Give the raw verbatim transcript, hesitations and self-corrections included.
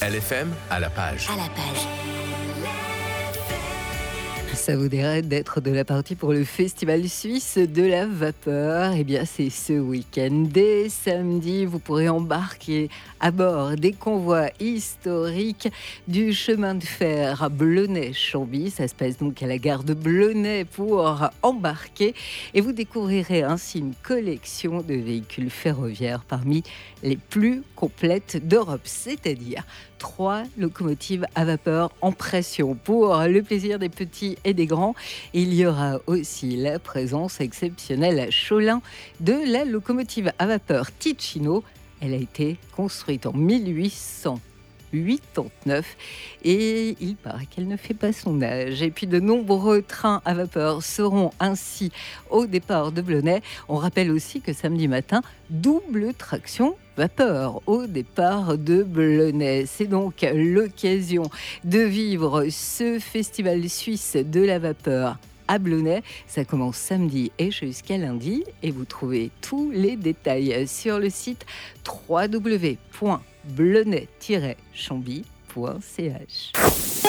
L F M à la page. À la page. Ça vous dirait d'être de la partie pour le Festival suisse de la vapeur? Eh bien, c'est ce week-end. Dès samedi, vous pourrez embarquer à bord des convois historiques du chemin de fer Blonay-Chambly. Ça se passe donc à la gare de Blonay pour embarquer. Et vous découvrirez ainsi une collection de véhicules ferroviaires parmi les plus complètes d'Europe, c'est-à-dire trois locomotives à vapeur en pression pour le plaisir des petits et des grands. Il y aura aussi la présence exceptionnelle à Cholin de la locomotive à vapeur Ticino. Elle a été construite en mille huit cent quatre-vingt-neuf et il paraît qu'elle ne fait pas son âge. Et puis de nombreux trains à vapeur seront ainsi au départ de Blonay. On rappelle aussi que samedi matin, double traction vapeur au départ de Blonay. C'est donc l'occasion de vivre ce festival suisse de la vapeur à Blonay. Ça commence samedi et jusqu'à lundi et vous trouvez tous les détails sur le site w w w point blonay tiret chambly point c h.